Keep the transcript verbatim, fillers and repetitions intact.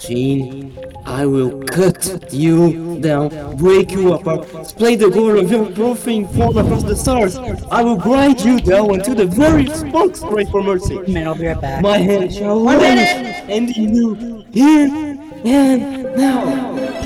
Jean, I will cut you down, break you apart, splay the gore of your profane form across the stars. I will grind you down until the very sparks cry for mercy. Man, I'll be right back. My hand shall One vanish, minute! ending you here and now.